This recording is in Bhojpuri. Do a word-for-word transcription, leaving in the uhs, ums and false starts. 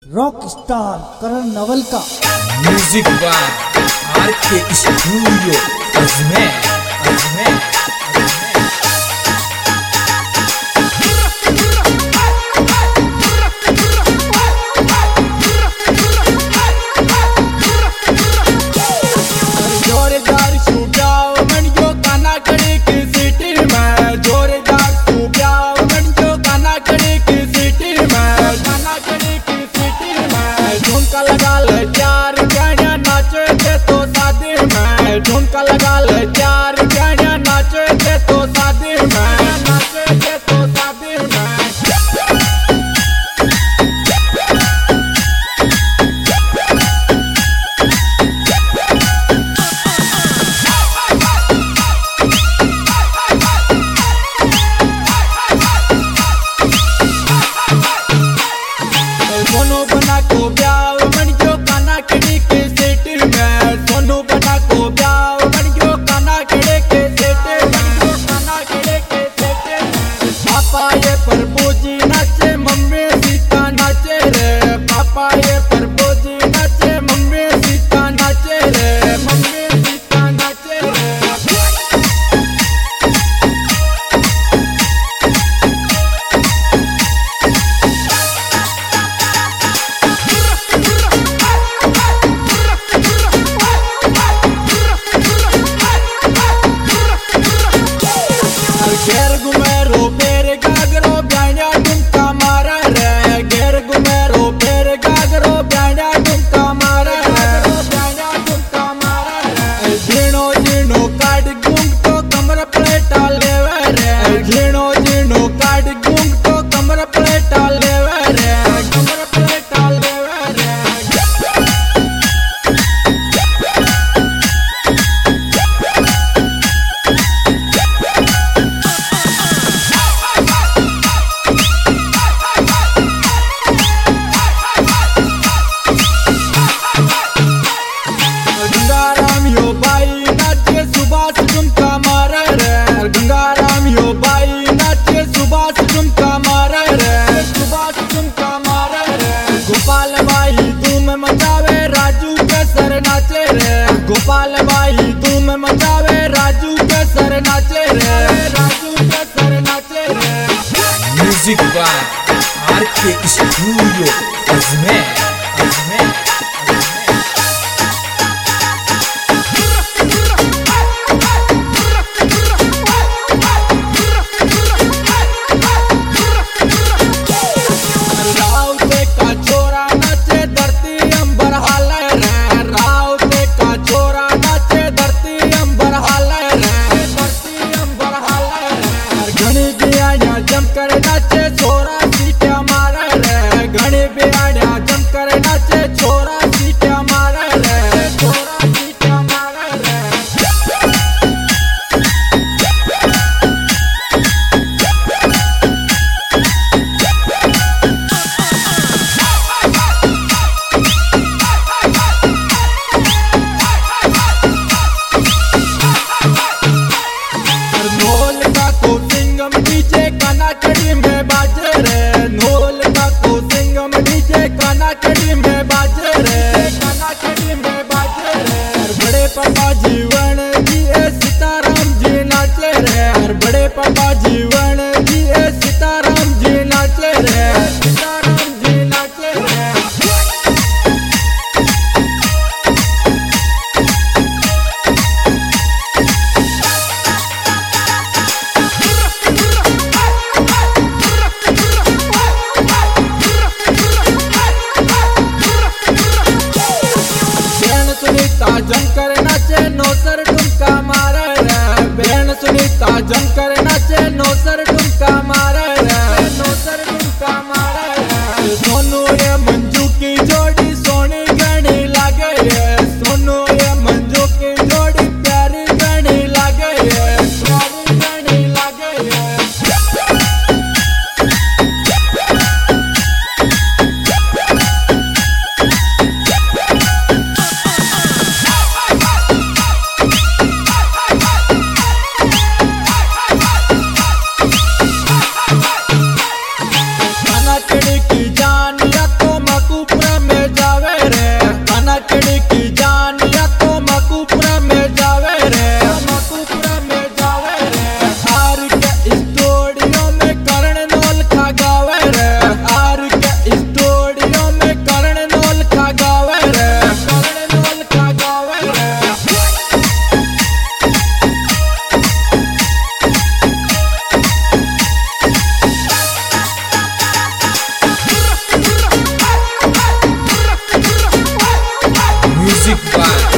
रॉक स्टार करण नवल का म्यूजिक बाय आर के स्टूडियो अजमेर अजमेर जोरदार सुब्याव म्हणजे काना कडे की सिटी में जोरदार सुब्याव म्हणजे काना कडे की सिटी में काना कडे की सिटी में झुमका लगा ले चार प्यारियां नाचे थे तो शादी में झुमका लगा ले चार प्यारियां नाचे थे तो शादी में नाचे थे तो शादी में सोनू बना को ब्याव बन जो काना कड़ी के सिटी में सोनू बना को ब्याव बन जो काना कड़े के सिटी में काना कड़े के सिटी में पापा ये प्रभु जी नाचे मम्मी सीता नाचे रे पापा ये प्रभु जी नाचे मम्मी सीता नाचे रे मम्मी सीता नाचे रे घेर घुमेरो पेर गागरो ब्याण्या डुमका मारा रे घेर घुमेरो पेर गागरो ब्याण्या डुमका मारा रे ब्याण्या डुमका मारा रे झीणो झीणो काट गुंग तो कमर प्लेटा लेवे रे झीणो झीणो काट गुंग तो कमर प्लेटा लेवे रे कमर प्लेटा लेवे रे गंगाराम यो बाई नाचे सुभाष झुमका मारा रे गंगाराम यो बाई नाचे सुभाष झुमका मारा रे सुभाष झुमका मारा रे गोपाल बाई धूम मचावे राजू के सर नाचे रे गोपाल बाई धूम मचावे राजू के सर नाचे रे राजू के सर नाचे रे म्यूजिक बाय आर के स्टूडियो अजमेर अजमेर राव से का छोरा नाचे धरती अंबर हाले रे राव से का छोरा नाचे धरती अंबर हाले रे धरती अंबर हाले रे घणी बियाणिया जमकर नाचे छोरा सीटिया मारे रे घणी बियाणिया जमकर नाचे छोरा सीटिया मारे रे छोरा सीटिया मारे रे ढोल का को सिंगम डीजे काना कड़ी में बाजे रे ढोल का को सिंगम डीजे काना कड़ी में बाजे रे काना कड़ी में बाजे रे बड़े पापा जीवन जी ए सीताराम जी नाचे रे हर बड़े पापा जीवन जी ए सीताराम जी नाचे रे सीताराम जी नाचे रे बहन सुनीता जमकर नाचे नौसर डुमका मारे रे बहन सुनीता जमकर नाचे नौसर डुमका मारे रे नौसर डुमका मारे रे सोनू ये मंजू की जोड़ी सोनी गणी लागे ये सोनू ये मंजू की जोड़ी प्यारी गणी लागे ये प्यारी गणी लागे ये म्यूजिक बाय